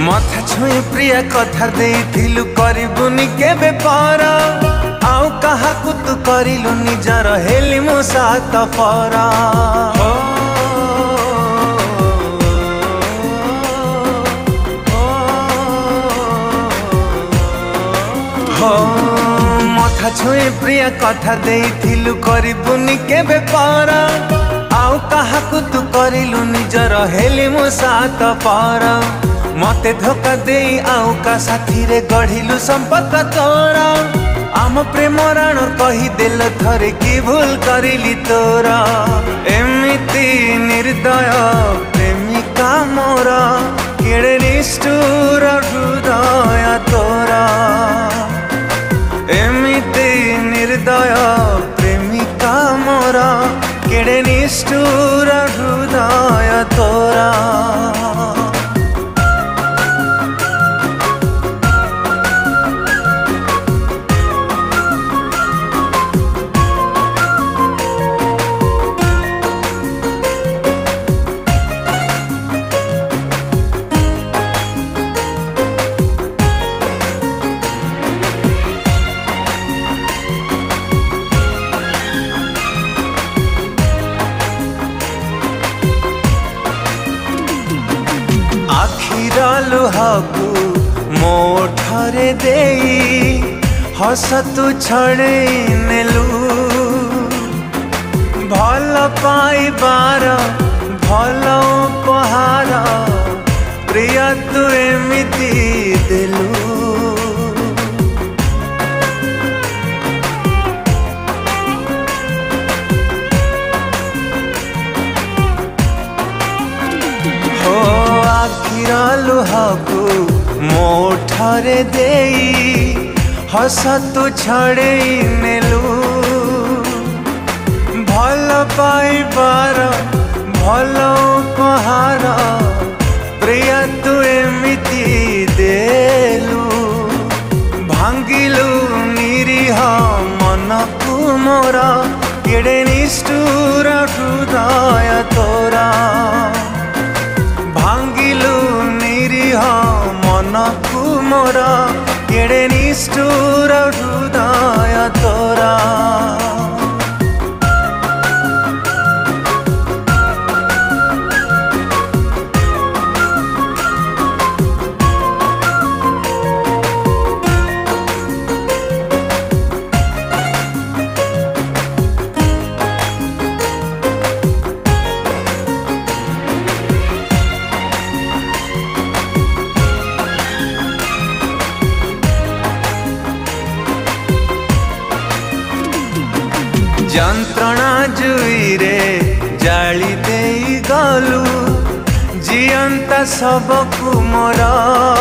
मथा छुई प्रिया कथा देइथिलु करिबुनी केबे पर आउ काहाकु तू करिलु निजर हेली मो सात पर मथा छुई प्रिया कथा देइथिलु करिबुनी केबे पर आउ काहाकु तू करिलु निजर हेली मो सात पर मते धोखा दे आउ का साथी रे गढ़िलु संपर्क तोरा आम प्रेम राण कही देल थरे की भूल करिली तोरा एमिति निर्दय प्रेमिका मोरा केड़े निष्ठुर हृदय तोरा एमिति निर्दय प्रेमिका मोरा केड़े निष्ठुर हृदय तोरा। आखिर लुहाकू मोठरे देई हस तू छड़े नेलु भल पाइबार भल उपहार प्रिय तू एमिति देलु लुहाकू मोठरे देई हस तू छड़े नेलु भल पाइबार भल उपहार प्रिय तू एमिति देलु भांगिलु निरीह मनकू मोरा केड़े निष्ठुर हृदय तोरा भांगिलु निरीह मनकू मोरा केड़े निष्ठुर हृदय तोरा। जंत्रणा जुई रे जाली दे गलु जियंता सबकु मोरा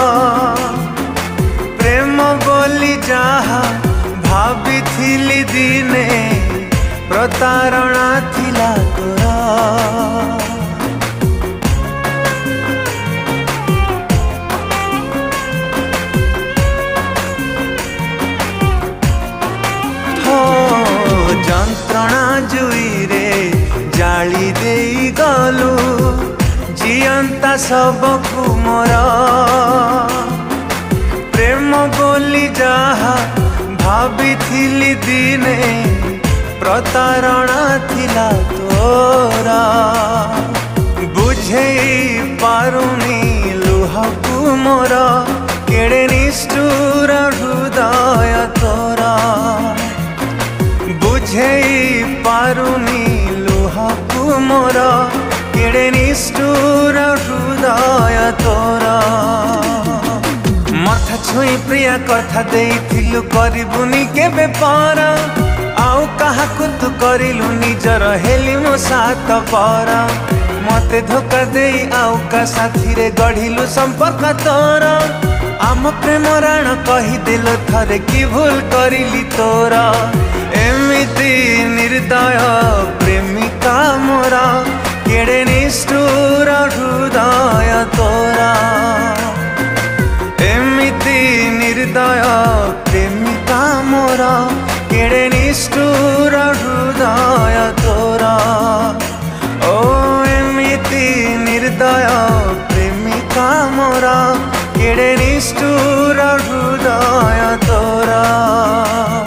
प्रेम बोली जहा भाभी थिली दिने प्रतारणा थिला तोरा जंत्रणा जुई रे जाली दे गलु जियंता सबकु मोरा प्रेम बोली जहा भाभी थिली दिने प्रतारणा थिला तोरा बुझे पारुनी लुहाकू मोरा केड़े निष्ठुर हृदय तोरा बुझे पारुनी लुहाकू मोरा केड़े निष्ठुर हृदय तोरा मथा छुई प्रिया कथा देइथिलु करिबुनी केबे पर आउ काहाकु तू करिलु निजर हेली मो सात पर मते धोखा देई आउ का साथी रे गढ़िलु संपर्क तोरा आम प्रेम राण कही देल थरे की भूल करिली तोरा एमिति निर्दय प्रेमिका मोरा केड़े निष्ठुर हृदय तोरा एमिति निर्दय प्रेमिका मोरा केड़े निष्ठुर हृदय तोरा ओ एमिति निर्दय प्रेमिका मोरा केड़े निष्ठुर हृदय तोरा।